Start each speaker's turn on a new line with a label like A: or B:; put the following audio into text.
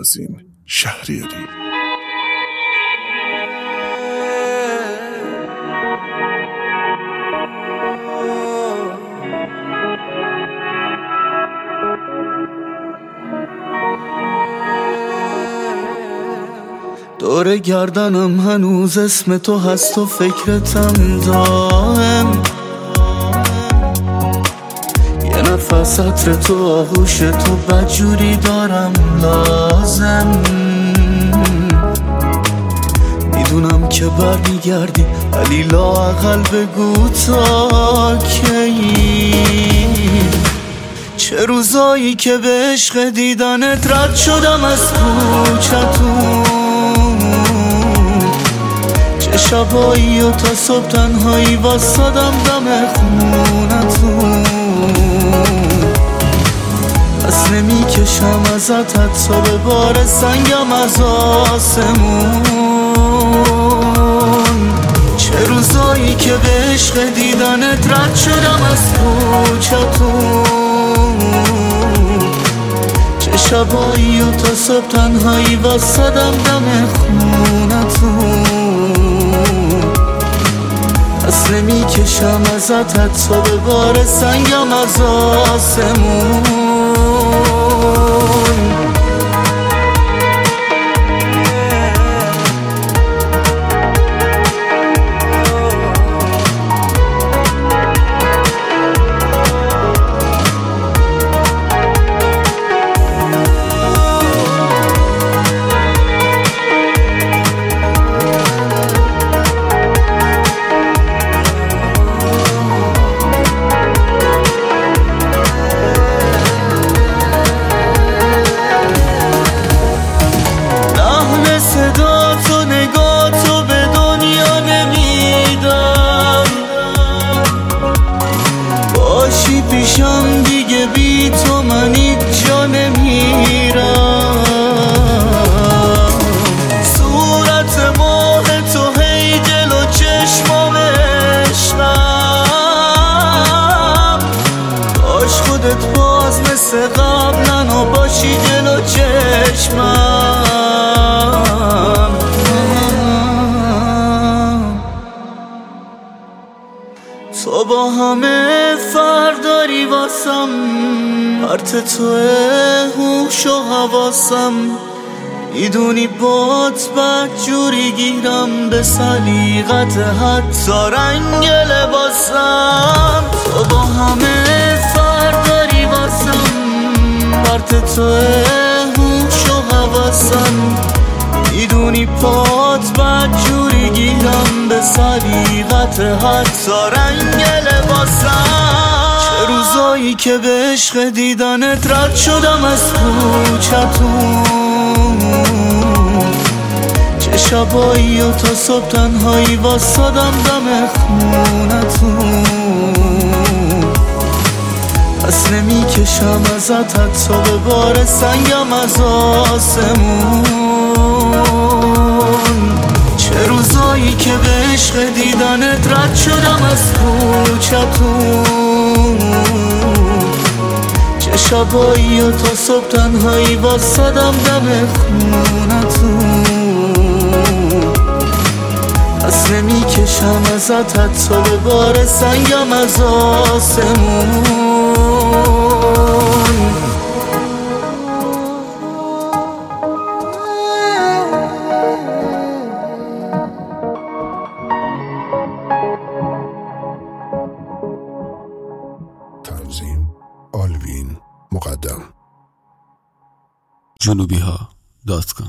A: تنظیم شهریاری.
B: دور گردنم هنوز اسم تو هست و فکرتم دائم، یه نفس عطر تو آغوش تو بدجوری دارم لازم. میدونم که برمیگردی ولی لااقل بگو تا کی. چه روزایی که به عشق دیدنت رد شدم از کوچتون، چه شبایی و تا صبح تنهایی واسادم دم خونتون. پس نمیکشم ازت حتی به بار سنگم از آسمون. چه روزایی که به عشق دیدنت رد شدم از کوچتون، چه شبایی و تا صبح تنهایی واسادم دم خونتون. پس نمیکشم ازت حتی به بار سنگم از آسمون. پیشم دیگه بی تو من هیچ جا نمیرم. صورت ماه تو هی دل و چشمام عشقم، باش خودت باز مثل قبلن و باشی دل و چشمم. تو با همه فرداری واسم، پرت توه هوش و حواسم. میدونی بات بدجوری گیرم به سلیقت حتی رنگ لباسم. تو با همه فرداری واسم، پرت توه هوش و حواسم. میدونی پات بدجوری گیرم به سلیقت حتی رنگ لباسم. چه روزایی که به عشق دیدنت رد شدم از کوچتون، چه شبایی و تا صبح تنهایی واسادم دم خونتون. پس نمیکشم ازت حتی به بار سنگم از آسمون. چه روزایی که به عشق دیدنت رد شدم از کوچتون، چه شبایی و تا صبح تنهایی واسادم دم خونتون. پس نمیکشم ازت حتی به بار سنگم از آسمون.
A: تنظیم آلوین مقدم.
C: جنوبیها.com